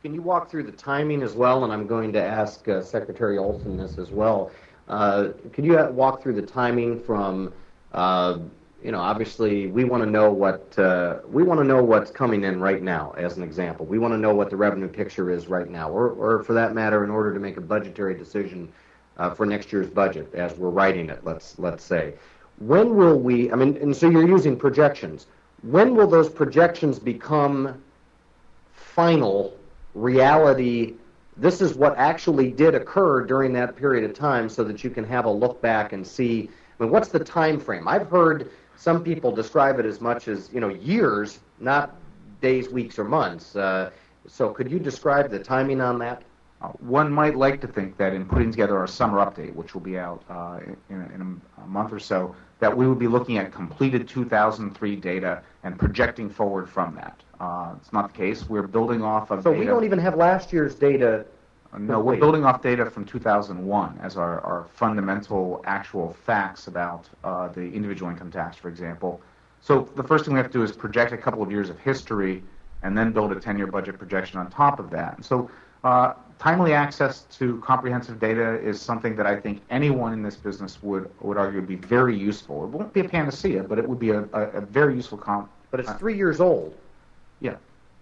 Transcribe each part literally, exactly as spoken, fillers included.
Can you walk through the timing as well? And I'm going to ask uh, Secretary Olson this as well. Uh, could you walk through the timing from, uh, you know, obviously we want to know what uh, we want to know what's coming in right now, as an example. We want to know what the revenue picture is right now, or, or for that matter, in order to make a budgetary decision uh, for next year's budget, as we're writing it. Let's let's say, when will we? I mean, and so you're using projections. When will those projections become final reality? This is what actually did occur during that period of time, so that you can have a look back and see. I mean, what's the time frame? I've heard some people describe it as much as, you know, years, not days, weeks, or months. Uh, so could you describe the timing on that? Uh, one might like to think that in putting together our summer update, which will be out uh, in, in a, a month or so, that we would be looking at completed two thousand three data and projecting forward from that. Uh, it's not the case. We're building off of So data. we don't even have last year's data. Uh, no, we're building off data from two thousand one as our, our fundamental actual facts about uh, the individual income tax, for example. So the first thing we have to do is project a couple of years of history and then build a ten-year budget projection on top of that. And so uh, timely access to comprehensive data is something that I think anyone in this business would would argue would be very useful. It won't be a panacea, but it would be a, a, a very useful comp. But it's three years old. Yeah.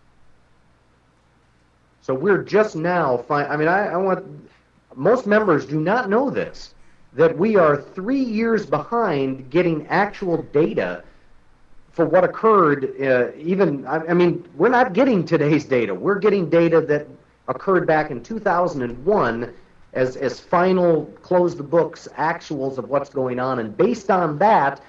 So we're just now, fi- I mean, I, I want, most members do not know this, that we are three years behind getting actual data for what occurred, uh, even, I, I mean, we're not getting today's data. We're getting data that occurred back in two thousand one as, as final, close the books, actuals of what's going on, and based on that,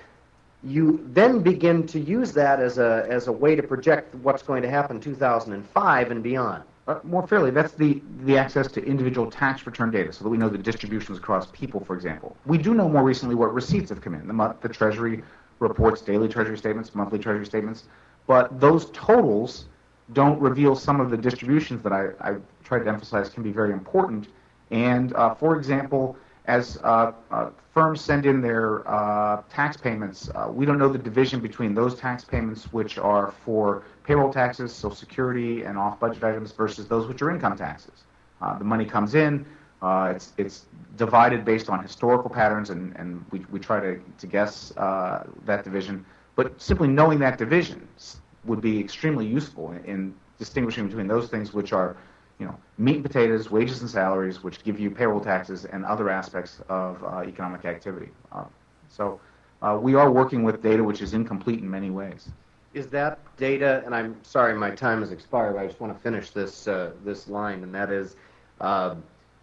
you then begin to use that as a as a way to project what's going to happen in two thousand five and beyond. Uh, more fairly, that's the, the access to individual tax return data, so that we know the distributions across people, for example. We do know more recently what receipts have come in. The, month, the Treasury reports daily Treasury statements, monthly Treasury statements, but those totals don't reveal some of the distributions that I, I tried to emphasize can be very important. And, uh, for example, as uh, uh, firms send in their uh, tax payments, uh, we don't know the division between those tax payments which are for payroll taxes, Social Security, and off-budget items versus those which are income taxes. Uh, the money comes in, uh, it's it's divided based on historical patterns, and, and we, we try to, to guess uh, that division. But simply knowing that division would be extremely useful in, in distinguishing between those things which are, you know, meat and potatoes, wages and salaries, which give you payroll taxes and other aspects of uh, economic activity. Uh, so uh, we are working with data which is incomplete in many ways. Is that data, and I'm sorry my time has expired, but I just want to finish this uh, this line, and that is, uh,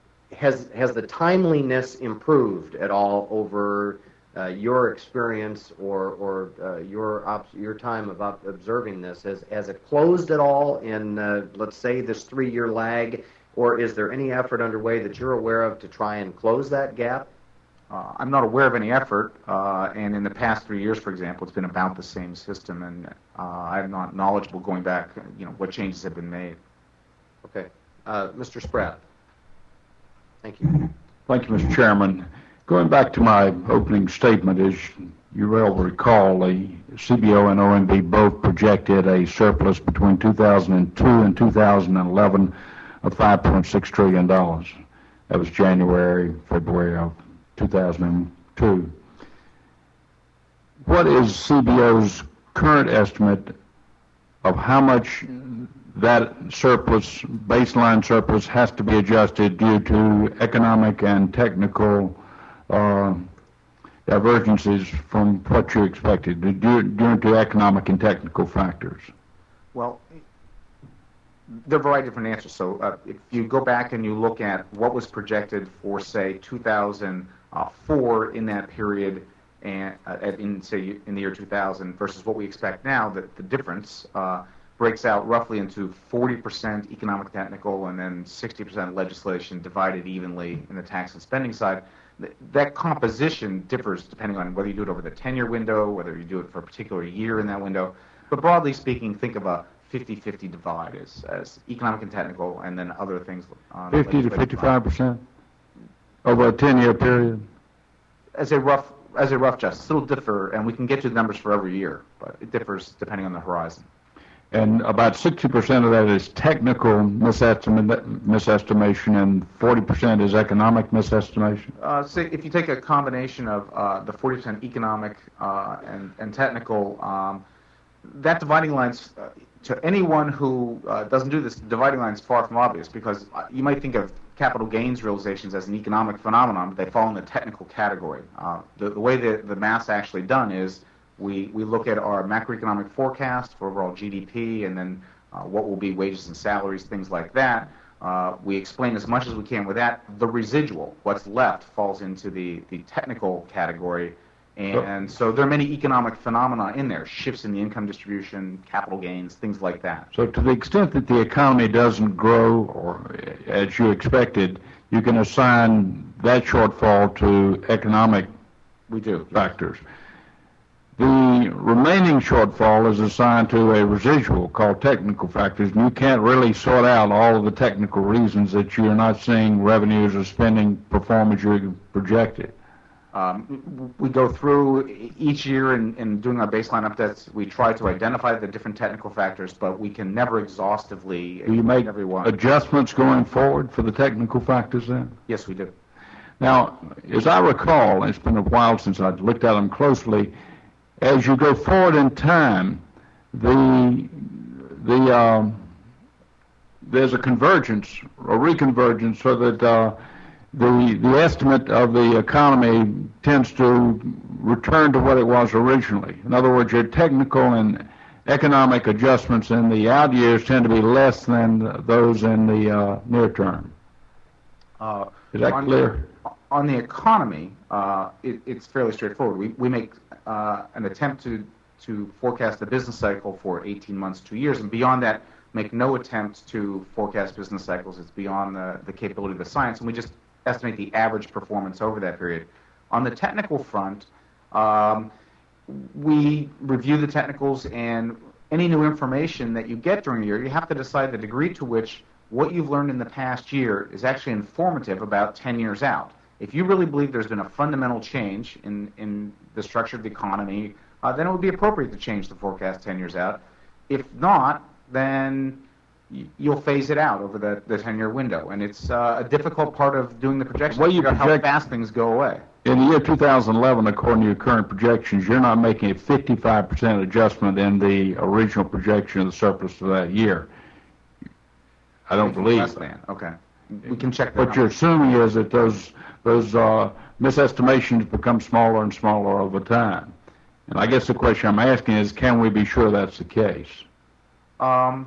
has has the timeliness improved at all over uh, your experience or or uh, your op- your time of op- observing this? Has has it closed at all in uh, let's say this three-year lag, or is there any effort underway that you're aware of to try and close that gap? Uh, I'm not aware of any effort, uh, and in the past three years, for example, it's been about the same system, and uh, I'm not knowledgeable going back, you know, what changes have been made. Okay. Uh, Mister Spratt. Thank you. Thank you, Mister Chairman. Going back to my opening statement, as you will recall, the C B O and O M B both projected a surplus between two thousand two and two thousand eleven of five point six trillion dollars. That was January, February of two thousand two. What is C B O's current estimate of how much that surplus, baseline surplus, has to be adjusted due to economic and technical uh, divergences from what you expected, due, due to economic and technical factors? Well, there are a variety of different answers. So uh, if you go back and you look at what was projected for, say, two thousand four in that period, and uh, in say in the year two thousand versus what we expect now, that the difference uh, breaks out roughly into forty percent economic technical and then sixty percent legislation divided evenly in the tax and spending side. Th- that composition differs depending on whether you do it over the ten-year window, whether you do it for a particular year in that window. But broadly speaking, think of a fifty-fifty divide as, as economic and technical, and then other things. On fifty to fifty-five percent over a ten-year period? As a rough as a rough justice. It'll differ, and we can get you the numbers for every year, but it differs depending on the horizon. And about sixty percent of that is technical misestimate, misestimation, and forty percent is economic misestimation? Uh, so if you take a combination of uh, the forty percent economic uh, and, and technical, um, that dividing line's, uh, to anyone who uh, doesn't do this, the dividing line's far from obvious, because uh, you might think of capital gains realizations as an economic phenomenon, but they fall in the technical category. Uh, the, the way the, the math's actually done is we, we look at our macroeconomic forecast for overall G D P, and then uh, what will be wages and salaries, things like that. Uh, we explain as much as we can with that. The residual, what's left, falls into the, the technical category. And so there are many economic phenomena in there, shifts in the income distribution, capital gains, things like that. So to the extent that the economy doesn't grow or as you expected, you can assign that shortfall to economic we do factors. The remaining shortfall is assigned to a residual called technical factors, and you can't really sort out all of the technical reasons that you're not seeing revenues or spending perform as you projected. Um, we go through each year in, in doing our baseline updates. We try to identify the different technical factors, but we can never exhaustively. Do you make every one. adjustments going forward for the technical factors then? Yes, we do. Now, as I recall, it's been a while since I've looked at them closely. As you go forward in time, the the um, there's a convergence, a reconvergence, so that. Uh, The, the estimate of the economy tends to return to what it was originally. In other words, your technical and economic adjustments in the out years tend to be less than those in the uh, near term. Uh, Is that on, clear? On the economy, uh, it, it's fairly straightforward. We, we make uh, an attempt to, to forecast the business cycle for eighteen months, two years, and beyond that, make no attempt to forecast business cycles. It's beyond the, the capability of the science, and we just estimate the average performance over that period. On the technical front, um, we review the technicals, and any new information that you get during the year, you have to decide the degree to which what you've learned in the past year is actually informative about ten years out. If you really believe there's been a fundamental change in, in the structure of the economy, uh, then it would be appropriate to change the forecast ten years out. If not, then you'll phase it out over the, the ten-year window, and it's uh, a difficult part of doing the projections. Well, you figure out project- how fast things go away. In the year two thousand eleven, according to your current projections, you're not making a fifty-five percent adjustment in the original projection of the surplus for that year. I don't believe Less that. than. Okay. We can check that What out. you're assuming is that those those uh, misestimations become smaller and smaller over time. And I guess the question I'm asking is, can we be sure that's the case? Um,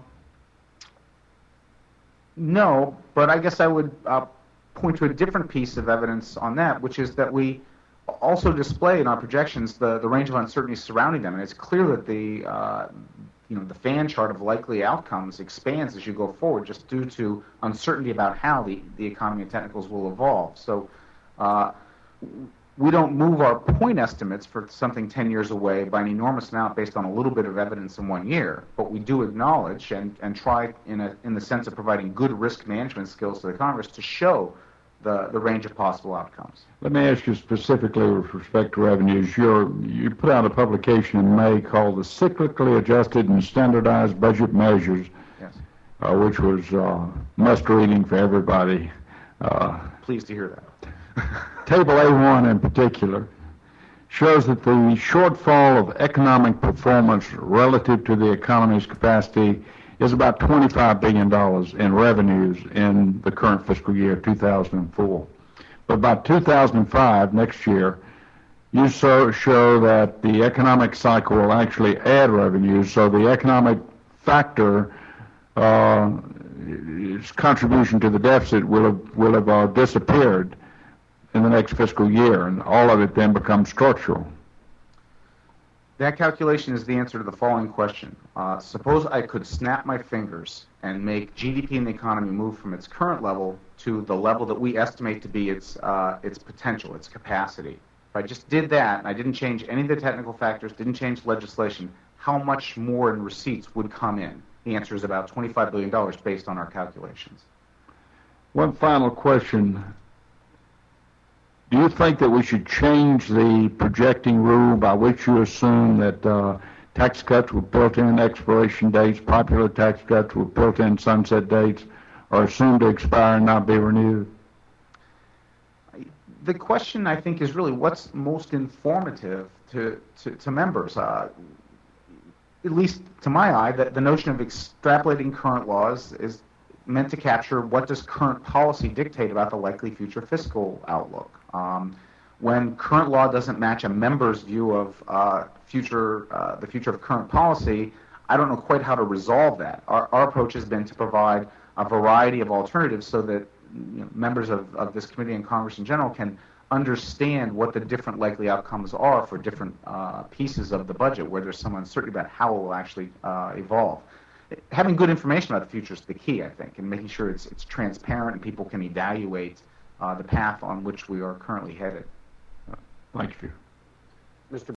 no, but I guess I would uh, point to a different piece of evidence on that, which is that we also display in our projections the, the range of uncertainty surrounding them, and it's clear that the uh, you know the fan chart of likely outcomes expands as you go forward, just due to uncertainty about how the, the economy and technicals will evolve. So uh, we don't move our point estimates for something ten years away by an enormous amount based on a little bit of evidence in one year, but we do acknowledge and, and try in, a, in the sense of providing good risk management skills to the Congress to show the, the range of possible outcomes. Let me ask you specifically with respect to revenues. You're, you put out a publication in May called the Cyclically Adjusted and Standardized Budget Measures, Yes. uh, which was uh, must reading for everybody. Uh, Pleased to hear that. Table A one in particular shows that the shortfall of economic performance relative to the economy's capacity is about twenty-five billion dollars in revenues in the current fiscal year, two thousand four. But by two thousand five, next year, you so show that the economic cycle will actually add revenues, so the economic factor, uh, its contribution to the deficit will have, will have uh, disappeared in the next fiscal year, and all of it then becomes structural. That calculation is the answer to the following question. Uh, suppose I could snap my fingers and make G D P in the economy move from its current level to the level that we estimate to be its, uh, its potential, its capacity. If I just did that, and I didn't change any of the technical factors, didn't change legislation, how much more in receipts would come in? The answer is about twenty-five billion dollars based on our calculations. One final question. Do you think that we should change the projecting rule by which you assume that uh, tax cuts with built-in expiration dates, popular tax cuts with built-in sunset dates, are assumed to expire and not be renewed? The question, I think, is really what's most informative to, to, to members. Uh, at least to my eye, the, the notion of extrapolating current laws is meant to capture what does current policy dictate about the likely future fiscal outlook. Um, when current law doesn't match a member's view of uh, future, uh, the future of current policy, I don't know quite how to resolve that. Our, our approach has been to provide a variety of alternatives so that you know, members of, of this committee and Congress in general can understand what the different likely outcomes are for different uh, pieces of the budget where there's some uncertainty about how it will actually uh, evolve. Having good information about the future is the key, I think, and making sure it's, it's transparent and people can evaluate uh, the path on which we are currently headed. Thank you. Mister